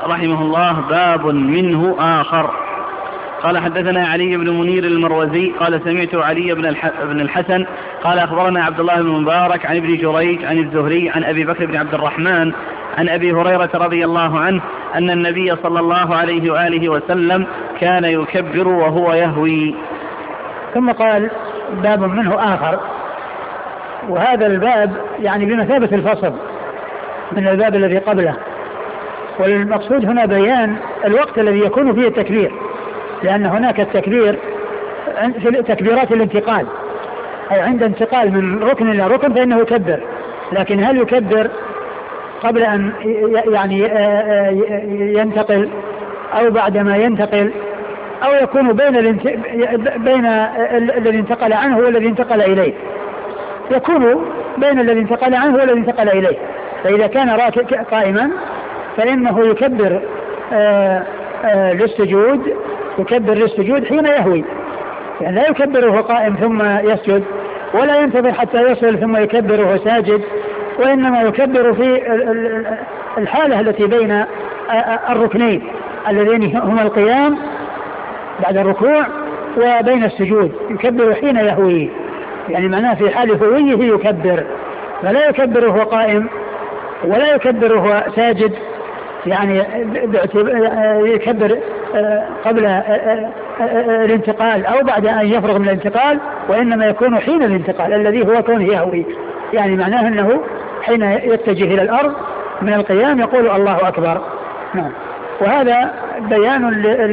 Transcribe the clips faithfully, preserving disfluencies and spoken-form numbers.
رحمه الله: باب منه آخر. قال: حدثنا علي بن منير المروزي قال: سمعت علي بن الحسن قال: أخبرنا عبد الله بن مبارك عن ابن جريج عن الزهري عن أبي بكر بن عبد الرحمن عن أبي هريرة رضي الله عنه أن النبي صلى الله عليه وآله وسلم كان يكبر وهو يهوي. ثم قال: باب منه آخر. وهذا الباب يعني بمثابة الفصل من الباب الذي قبله، والمقصود هنا بيان الوقت الذي يكون فيه التكبير، لأن هناك التكبير في تكبيرات الانتقال، أي عند انتقال من ركن إلى ركن فإنه يكبر، لكن هل يكبر قبل أن يعني ينتقل أو بعدما ينتقل، أو يكون بين بين الذي انتقل عنه والذي انتقل إليه؟ يكون بين الذي انتقل عنه والذي انتقل إليه. فإذا كان راكع قائما فإنه يكبر آآ آآ للسجود، يكبر للسجود حين يهوي، يعني لا يكبر وهو قائم ثم يسجد، ولا ينتظر حتى يصل ثم يكبر وهو ساجد، وإنما يكبر في الحالة التي بين الركنين اللذين هما القيام بعد الركوع وبين السجود، يكبر حين يهوي، يعني معناه في حال هويه يكبر، فلا يكبر وهو قائم ولا يكبر وهو ساجد، يعني يكبر قبل الانتقال أو بعد أن يفرغ من الانتقال، وإنما يكون حين الانتقال الذي هو كونه يهوي، يعني معناه أنه حين يتجه إلى الأرض من القيام يقول الله أكبر. نعم. وهذا بيان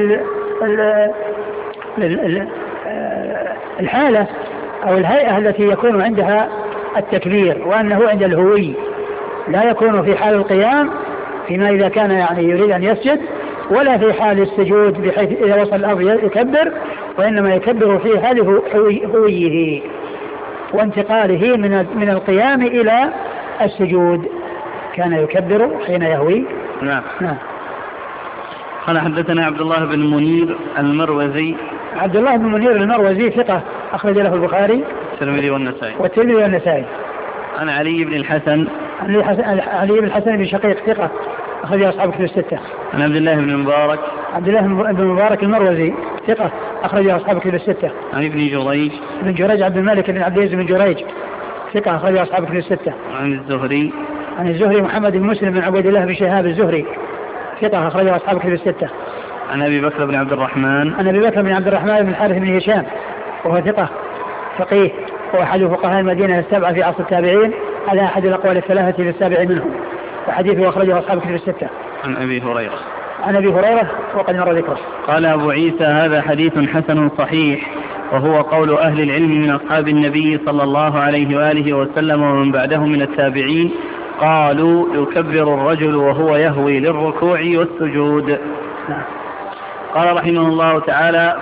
الحالة أو الهيئة التي يكون عندها التكبير، وأنه عند الهوي لا يكون في حال القيام فيما إذا كان يعني يريد أن يسجد، ولا في حال السجود بحيث إذا وصل الأرض يكبر، وإنما يكبر في حال هويه وانتقاله من من القيام إلى السجود، كان يكبر حين يهوي. نعم. نعم. قال: حدثنا عبد الله بن منير المروزي. عبد الله بن منير المروزي ثقة أخرج له البخاري والترمذي والنسائي. والترمذي والنسائي. عن علي بن الحسن. علي بن الحسن بن شقيق ثقة أخرج أصحاب كتب الستة. عن عبد الله بن مبارك. عبد الله بن مبارك المروزي ثقة أخرج أصحاب كتب الستة. عن ابن جريج. ابن جريج عبد الملك بن عبد العزيز بن جريج ثقة أخرج أصحاب كتب الستة. عن الزهري. عن الزهري محمد بن مسلم بن عبد الله بن شهاب الزهري ثقة أخرج أصحاب كتب الستة. عن أبي بكر بن عبد الرحمن. عن أبي بكر بن عبد الرحمن بن الحارث بن هشام وهو ثقة فقيه وأحد فقهاء المدينة السبعة في عصر التابعين على أحد الأقوال الثلاثة للسابع منهم، وحديثه أخرجه أصحاب كتب الستة. عن أبي هريرة. عن أبي هريرة وقد مر ذكره. قال أبو عيسى: هذا حديث حسن صحيح، وهو قول أهل العلم من أصحاب النبي صلى الله عليه وآله وسلم ومن بعدهم من التابعين، قالوا يكبر الرجل وهو يهوي للركوع والسجود. قال رحمه الله تعالى: